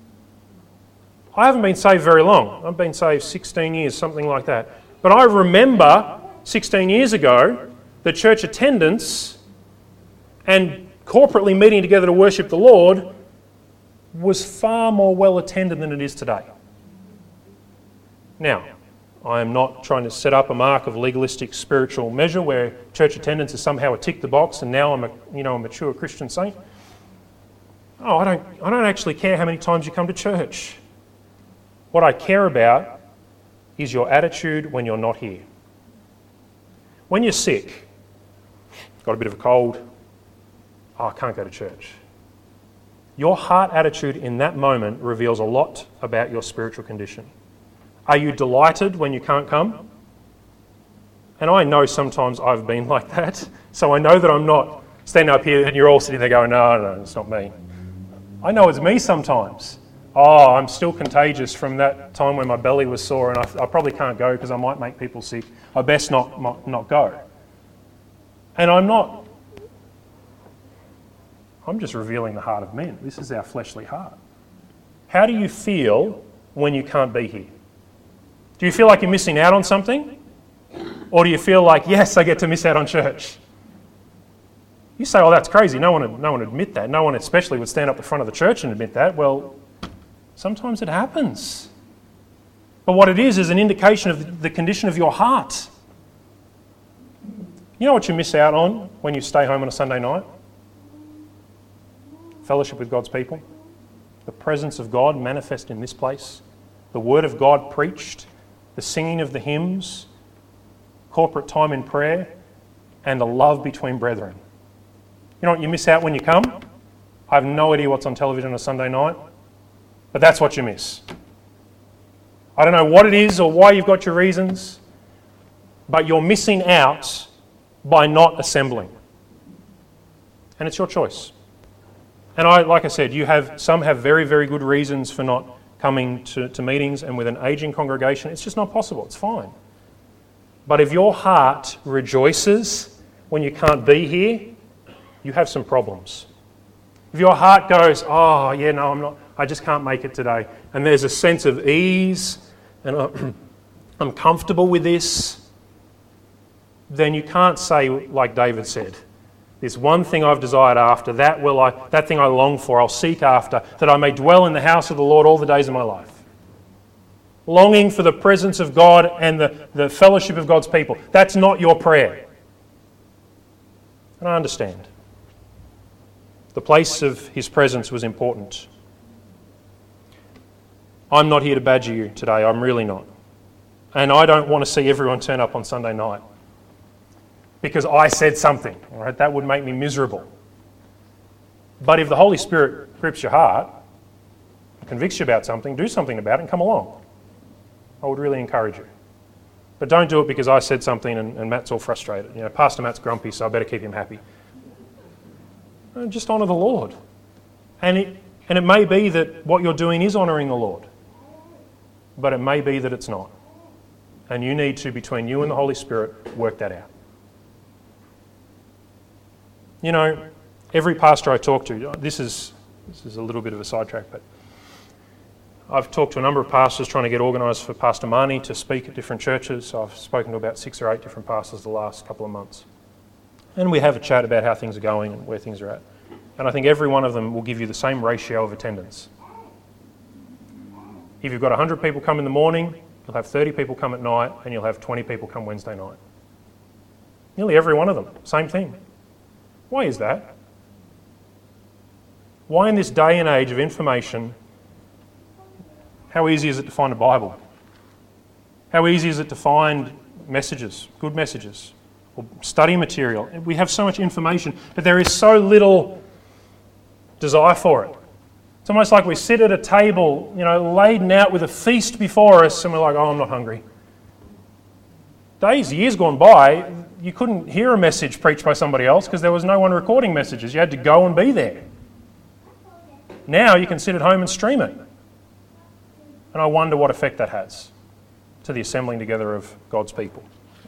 I haven't been saved very long. I've been saved sixteen years, something like that. But I remember sixteen years ago that church attendance and corporately meeting together to worship the Lord was far more well attended than it is today. Now, I am not trying to set up a mark of legalistic spiritual measure where church attendance is somehow a tick the box and now I'm a you know a mature Christian saint. Oh, I don't I don't actually care how many times you come to church. What I care about is your attitude when you're not here. When you're sick, got a bit of a cold, oh, I can't go to church. Your heart attitude in that moment reveals a lot about your spiritual condition. Are you delighted when you can't come? And I know sometimes I've been like that, so I know that I'm not standing up here and you're all sitting there going, no, no, it's not me. I know it's me sometimes. Oh, I'm still contagious from that time when my belly was sore and I, I probably can't go because I might make people sick. I best not, not, not go. And I'm not, I'm just revealing the heart of men. This is our fleshly heart. How do you feel when you can't be here? Do you feel like you're missing out on something? Or do you feel like, yes, I get to miss out on church? You say, oh, that's crazy. No one would, no one would admit that. No one especially would stand up the front of the church and admit that. Well, sometimes it happens. But what it is is an indication of the condition of your heart. You know what you miss out on when you stay home on a Sunday night? Fellowship with God's people. The presence of God manifest in this place. The Word of God preached. The singing of the hymns. Corporate time in prayer. And the love between brethren. You know what you miss out when you come? I have no idea what's on television on a Sunday night. But that's what you miss. I don't know what it is or why you've got your reasons, but you're missing out by not assembling. And it's your choice. And I, like I said, you have some have very, very good reasons for not coming to, to meetings, and with an aging congregation, it's just not possible. It's fine. But if your heart rejoices when you can't be here, you have some problems. If your heart goes, oh, yeah, no, I'm not, I just can't make it today, and there's a sense of ease, and I'm comfortable with this, then you can't say, like David said, this one thing I've desired after, that will I, that thing I long for, I'll seek after, that I may dwell in the house of the Lord all the days of my life. Longing for the presence of God and the, the fellowship of God's people. That's not your prayer. And I understand. The place of his presence was important. I'm not here to badger you today, I'm really not. And I don't want to see everyone turn up on Sunday night because I said something, all right? That would make me miserable. But if the Holy Spirit grips your heart, convicts you about something, do something about it and come along. I would really encourage you. But don't do it because I said something and, and Matt's all frustrated. You know, Pastor Matt's grumpy, so I better keep him happy. No, just honour the Lord. And it, and it may be that what you're doing is honouring the Lord. But it may be that it's not. And you need to, between you and the Holy Spirit, work that out. You know, every pastor I talk to, this is this is a little bit of a sidetrack, but I've talked to a number of pastors trying to get organised for Pastor Marnie to speak at different churches. I've spoken to about six or eight different pastors the last couple of months. And we have a chat about how things are going and where things are at. And I think every one of them will give you the same ratio of attendance. If you've got one hundred people come in the morning, you'll have thirty people come at night, and you'll have twenty people come Wednesday night. Nearly every one of them, same thing. Why is that? Why in this day and age of information, how easy is it to find a Bible? How easy is it to find messages, good messages, or study material? We have so much information, but there is so little desire for it. It's almost like we sit at a table, you know, laden out with a feast before us, and we're like, oh, I'm not hungry. Days, years gone by, you couldn't hear a message preached by somebody else because there was no one recording messages. You had to go and be there. Now you can sit at home and stream it. And I wonder what effect that has to the assembling together of God's people.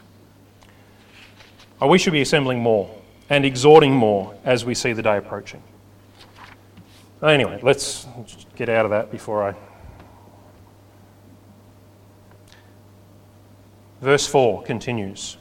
Oh, we should be assembling more and exhorting more as we see the day approaching. Anyway, let's get out of that before I... Verse four continues.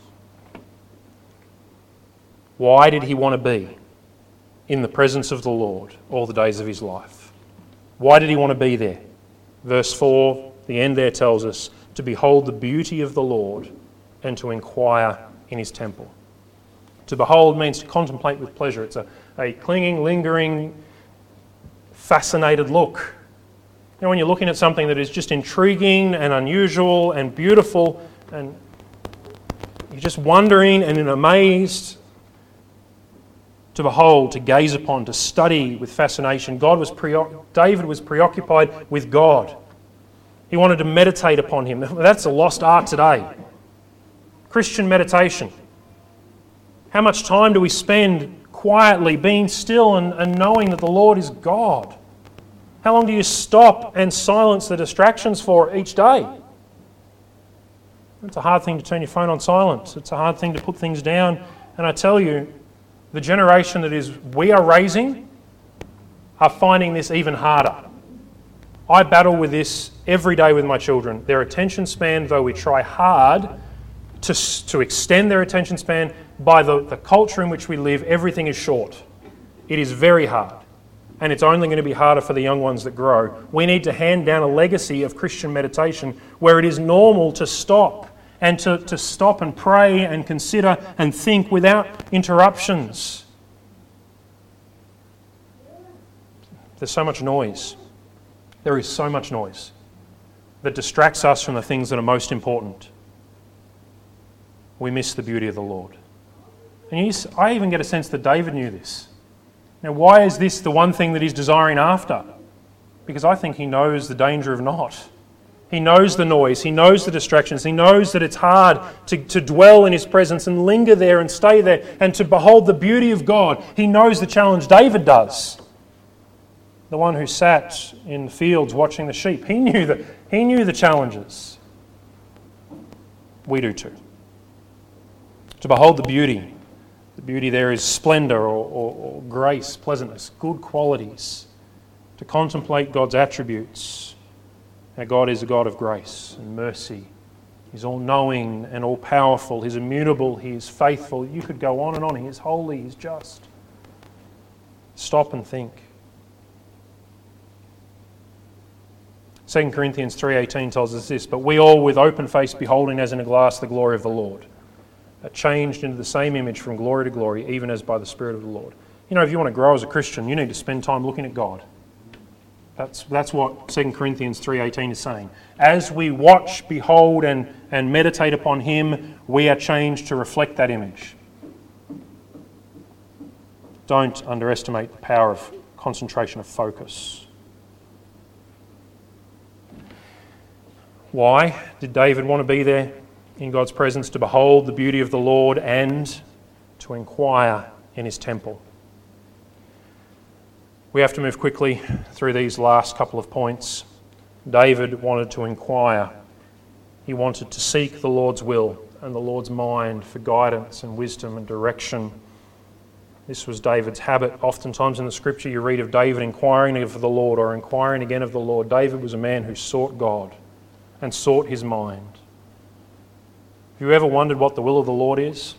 Why did he want to be in the presence of the Lord all the days of his life? Why did he want to be there? Verse four, the end there tells us, to behold the beauty of the Lord and to inquire in his temple. To behold means to contemplate with pleasure. It's a, a clinging, lingering, fascinated look. You know, when you're looking at something that is just intriguing and unusual and beautiful, and you're just wondering and in amazed, to behold, to gaze upon, to study with fascination. God was pre- David was preoccupied with God. He wanted to meditate upon him. That's a lost art today. Christian meditation. How much time do we spend quietly being still and, and knowing that the Lord is God? How long do you stop and silence the distractions for each day? It's a hard thing to turn your phone on silent. It's a hard thing to put things down. And I tell you, the generation that is we are raising are finding this even harder. I battle with this every day with my children. Their attention span, though we try hard to, to extend their attention span, by the, the culture in which we live, everything is short. It is very hard. And it's only going to be harder for the young ones that grow. We need to hand down a legacy of Christian meditation where it is normal to stop and to, to stop and pray and consider and think without interruptions. There's so much noise. There is so much noise that distracts us from the things that are most important. We miss the beauty of the Lord. And you, I even get a sense that David knew this. Now, why is this the one thing that he's desiring after? Because I think he knows the danger of not. He knows the noise, he knows the distractions, he knows that it's hard to, to dwell in his presence and linger there and stay there and to behold the beauty of God. He knows the challenge David does. The one who sat in the fields watching the sheep, he knew that he knew the challenges. We do too. To behold the beauty. The beauty there is splendour or, or, or grace, pleasantness, good qualities. To contemplate God's attributes. How God is a God of grace and mercy. He's all-knowing and all-powerful. He's immutable. He is faithful. You could go on and on. He is holy. He's just. Stop and think. Second Corinthians three eighteen tells us this, but we all with open face beholding as in a glass the glory of the Lord are changed into the same image from glory to glory, even as by the Spirit of the Lord. You know, if you want to grow as a Christian, you need to spend time looking at God. That's, that's what Second Corinthians three eighteen is saying. As we watch, behold, and, and meditate upon Him, we are changed to reflect that image. Don't underestimate the power of concentration of focus. Why did David want to be there in God's presence? To behold the beauty of the Lord and to inquire in His temple. We have to move quickly through these last couple of points. David wanted to inquire. He wanted to seek the Lord's will and the Lord's mind for guidance and wisdom and direction. This was David's habit. Oftentimes in the Scripture you read of David inquiring of the Lord or inquiring again of the Lord. David was a man who sought God and sought His mind. Have you ever wondered what the will of the Lord is?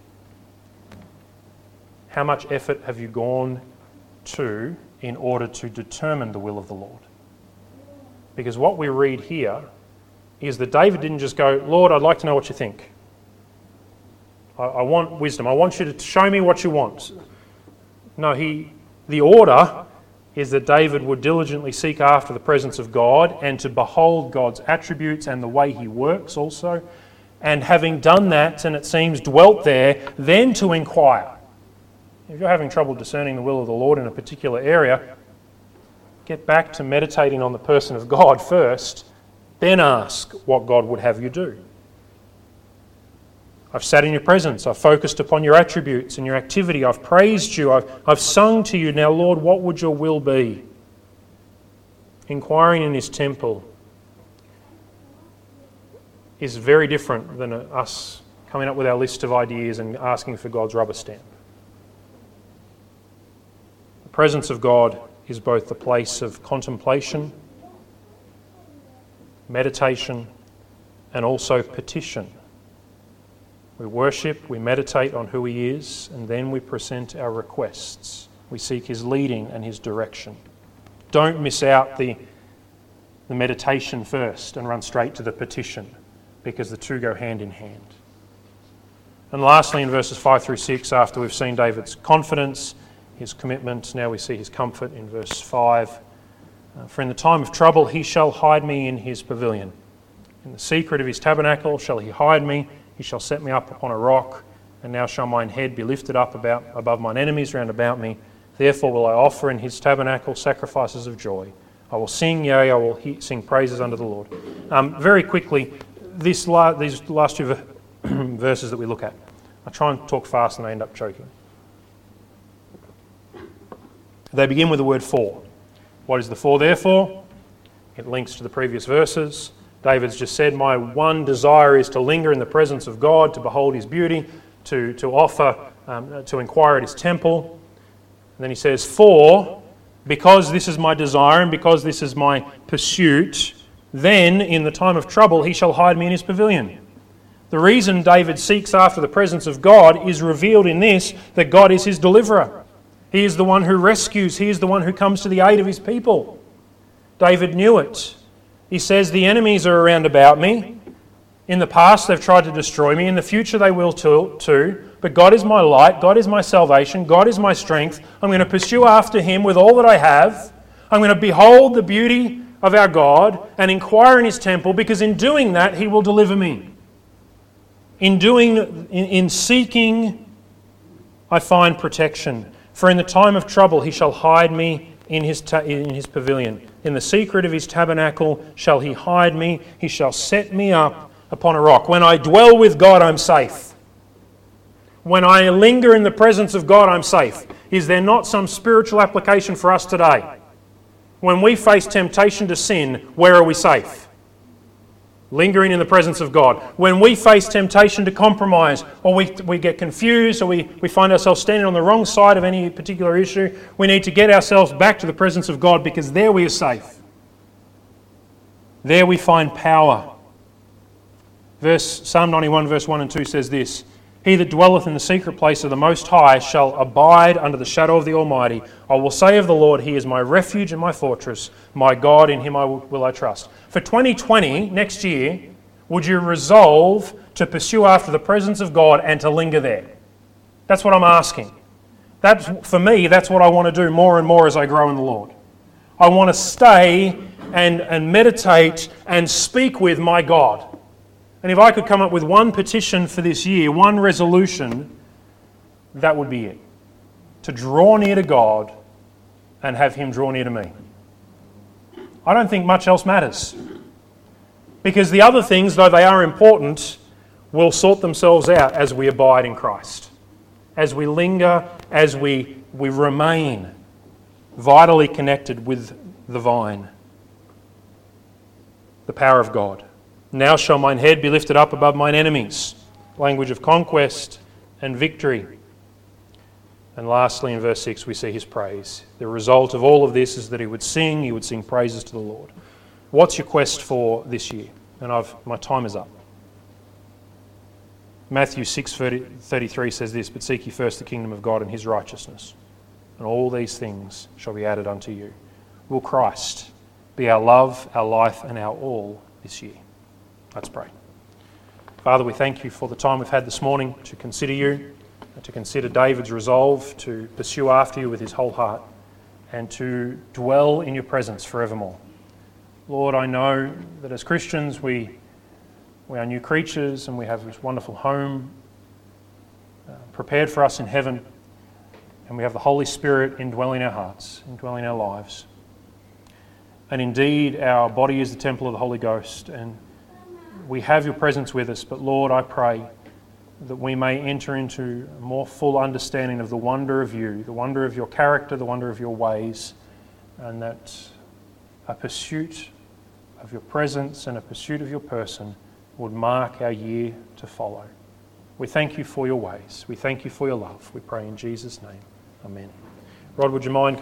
How much effort have you gone to in order to determine the will of the Lord? Because what we read here is that David didn't just go, Lord, I'd like to know what you think. I, I want wisdom. I want you to show me what you want. No, he. the order is that David would diligently seek after the presence of God and to behold God's attributes and the way He works also. And having done that, and it seems dwelt there, then to inquire. If you're having trouble discerning the will of the Lord in a particular area, get back to meditating on the person of God first, then ask what God would have you do. I've sat in your presence, I've focused upon your attributes and your activity, I've praised you, I've, I've sung to you. Now, Lord, what would your will be? Inquiring in His temple is very different than us coming up with our list of ideas and asking for God's rubber stamp. The presence of God is both the place of contemplation, meditation, and also petition. We worship, we meditate on who He is, and then we present our requests. We seek His leading and His direction. Don't miss out the, the meditation first and run straight to the petition, because the two go hand in hand. And lastly, in verses five through six, after we've seen David's confidence, his commitment, now we see his comfort in verse five. Uh, For in the time of trouble He shall hide me in His pavilion. In the secret of His tabernacle shall He hide me. He shall set me up upon a rock. And now shall mine head be lifted up about, above mine enemies round about me. Therefore will I offer in His tabernacle sacrifices of joy. I will sing, yea, I will he- sing praises unto the Lord. Um, very quickly, this la- these last two ver- verses that we look at. I try and talk fast and I end up choking. They begin with the word for. What is the for therefore? It links to the previous verses. David's just said, my one desire is to linger in the presence of God, to behold His beauty, to, to offer, um, to inquire at His temple. And then he says, for, because this is my desire and because this is my pursuit, then in the time of trouble He shall hide me in His pavilion. The reason David seeks after the presence of God is revealed in this, that God is his deliverer. He is the one who rescues. He is the one who comes to the aid of His people. David knew it. He says, the enemies are around about me. In the past they've tried to destroy me. In the future they will too. But God is my light. God is my salvation. God is my strength. I'm going to pursue after Him with all that I have. I'm going to behold the beauty of our God and inquire in His temple, because in doing that He will deliver me. In doing, in, in seeking, I find protection. For in the time of trouble He shall hide me in his, ta- in his pavilion. In the secret of His tabernacle shall He hide me. He shall set me up upon a rock. When I dwell with God, I'm safe. When I linger in the presence of God, I'm safe. Is there not some spiritual application for us today? When we face temptation to sin, where are we safe? Lingering in the presence of God. When we face temptation to compromise, or we, we get confused, or we, we find ourselves standing on the wrong side of any particular issue, we need to get ourselves back to the presence of God, because there we are safe. There we find power. Verse Psalm ninety-one verse one and two says this, He that dwelleth in the secret place of the Most High shall abide under the shadow of the Almighty. I will say of the Lord, He is my refuge and my fortress. My God, in Him I will, will I trust. For twenty twenty, next year, Would you resolve to pursue after the presence of God and to linger there? That's what I'm asking. That's, for me, that's what I want to do more and more as I grow in the Lord. I want to stay and, and meditate and speak with my God. And if I could come up with one petition for this year, one resolution, that would be it. To draw near to God and have Him draw near to me. I don't think much else matters. Because the other things, though they are important, will sort themselves out as we abide in Christ. As we linger, as we, we remain vitally connected with the vine. The power of God. Now shall mine head be lifted up above mine enemies. Language of conquest and victory. And lastly, in verse six, we see his praise. The result of all of this is that he would sing, he would sing praises to the Lord. What's your quest for this year? And I've my time is up. Matthew six thirty-three says this, but seek ye first the kingdom of God and his righteousness, and all these things shall be added unto you. Will Christ be our love, our life, and our all this year? Let's pray. Father, we thank you for the time we've had this morning to consider you, to consider David's resolve to pursue after you with his whole heart, and to dwell in your presence forevermore. Lord, I know that as Christians we we are new creatures and we have this wonderful home uh, prepared for us in heaven, and we have the Holy Spirit indwelling our hearts, indwelling our lives. And indeed, our body is the temple of the Holy Ghost, and we have your presence with us. But Lord, I pray that we may enter into a more full understanding of the wonder of you, the wonder of your character, the wonder of your ways, and that a pursuit of your presence and a pursuit of your person would mark our year to follow. We thank you for your ways. We thank you for your love. We pray in Jesus' name. Amen. Rod, would you mind